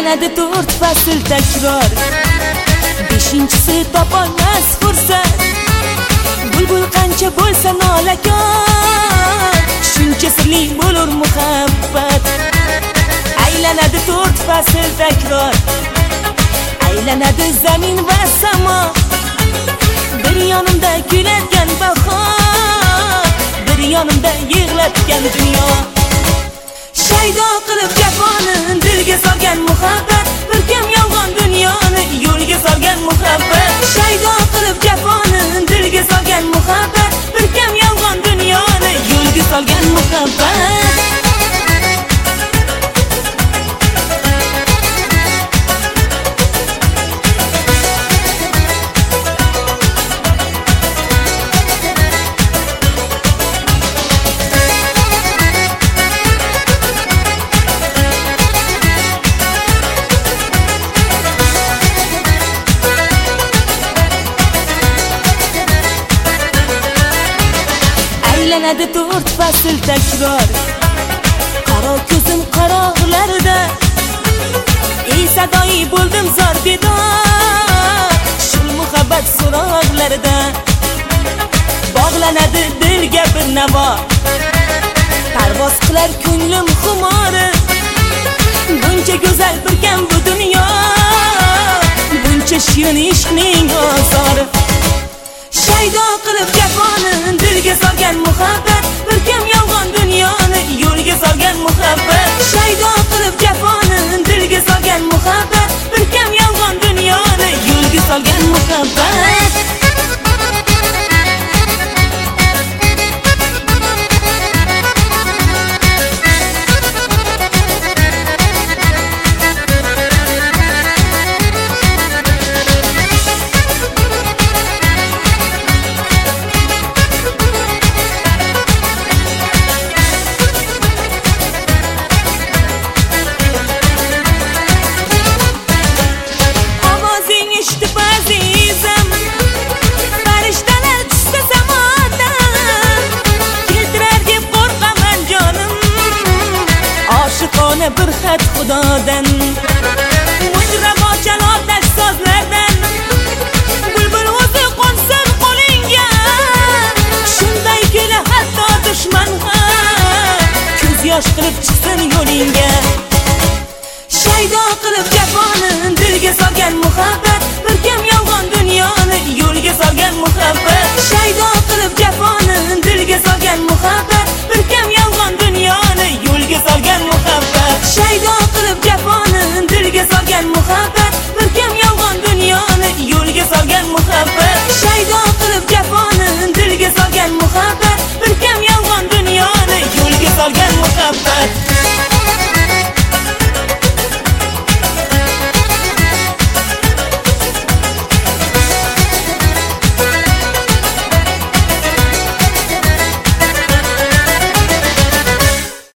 Aylanadi 4 fasl takror, 5-inchisi topolmas fursat. Bulbul qancha bo'lsa nolakor, shuncha sirli bo'lur muhabbat. Aylanadi 4 fasl takror, aylanadi zamin va samo. Bir yonimda kuylatgan bahor, bir yonimda yig'latgan dunyo. Shaydo qilib jafoni dilga solgan muhabbat, bir kim yolg'on dunyoni yo'lga solgan muhabbat. Shaydo qilib jafoni dilga solgan muhabbat, bir kim yolg'on dunyoni yo'lga solgan muhabbat. Aylanadi 4 fasl takror, qaro ko'zim qarog'larida, ey sadoyi bo'ldim zor bedor, shul muhabbat so'roqlarida. Bog'lanadi dilga bir navo, parvoz qilar ko'nglim xumori. Buncha go'zal birkan bu dunyo, buncha shirin ishqning ozori. Shaydo qilib jafoni dilga solgan muhabbat, bir kim yolg'on dunyoni yo'lga solgan muhabbat. Shaydo qilib jafoni dilga solgan muhabbat, bir kim yolg'on dunyoni yo'lga solgan muhabbat. Bir xat Xudodan, mujrabo chalotash sozlardan, bulbul o'zi qo'nsin qo'lingga. Shunday kela hatto dushman ham ko'z yosh qilib chiqsin yo'lingga. Shaydo qilib jafoni dilga solgan muhabbat, bir kim yolg'on dunyoni yo'lga solgan muhabbat. Shaydo qilib jafoni dilga solgan muhabbat, bir kim yolg'on dunyoni yo'lga solgan muhabbat. Shaydo